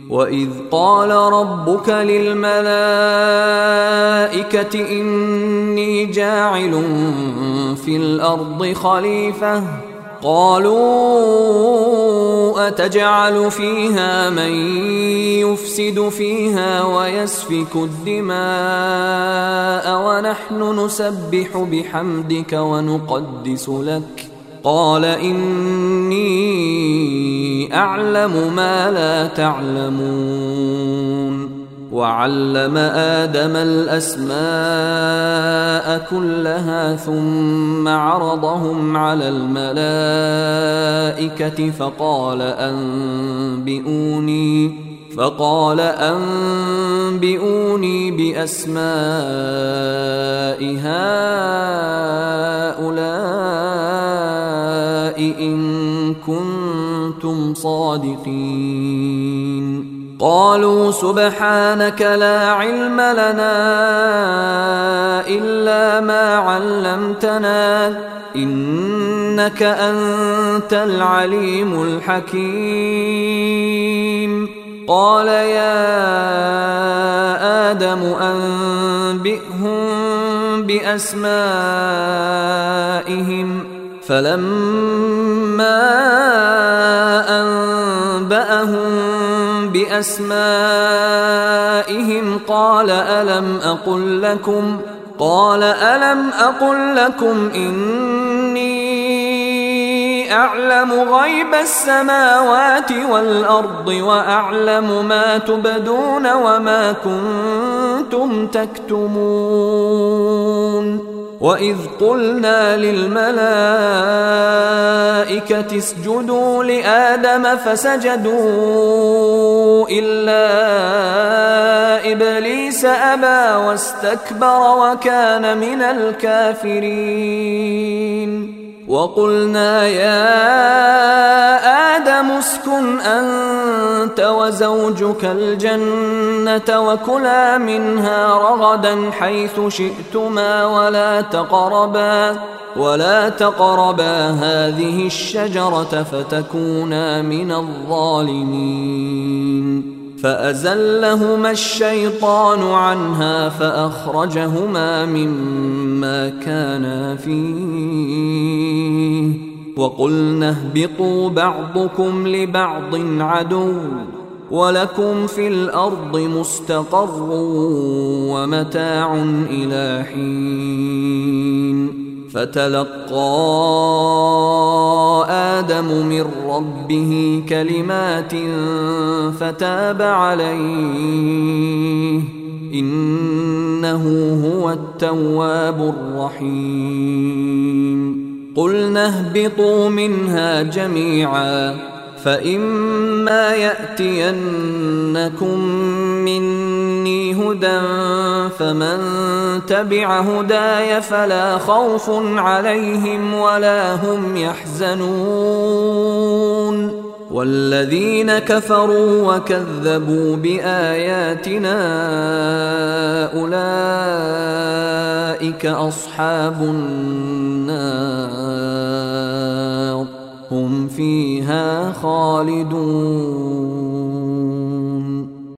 وإذ قال ربك للملائكة إني جاعل في الأرض خليفة قالوا أتجعل فيها من يفسد فيها ويسفك الدماء ونحن نسبح بحمدك ونقدس لك قال إني أعلم ما لا تعلمون وعلم آدم الأسماء كلها ثم عرضهم على الملائكة فقال أنبئوني بأسماء هؤلاء إن كنتم صادقين قالوا سبحانك لا علم لنا إلا ما علمتنا إنك أنت العليم الحكيم قال يا آدم أنبئهم بأسمائهم فلما أنبأهم بأسمائهم قال ألم أقل لكم إني أعلم غيب السماوات والأرض وأعلم ما تبدون وما كنتم تكتمون وإذ قلنا للملائكة اسجدوا لآدم فسجدوا إلا إبليس أبى واستكبر وكان من الكافرين وقلنا يا آدم اسكن أنت وزوجك الجنة وكلا منها رغدا حيث شئتما ولا تقربا هذه الشجرة فتكونا من الظالمين فأزلهما الشيطان عنها فأخرجهما مما كانا فيه وقلنا اهبطوا بعضكم لبعض عدو ولكم في الأرض مستقر ومتاع إلى حين فتلقى آدم من ربه كلمات فتاب عليه إنه هو التواب الرحيم قلنا اهبطوا منها جميعا فإما يأتينكم مني هدى فمن تبع هداي فلا خوف عليهم ولا هم يحزنون والذين كفروا وكذبوا بآياتنا أولئك أصحاب النار هم فيها خالدون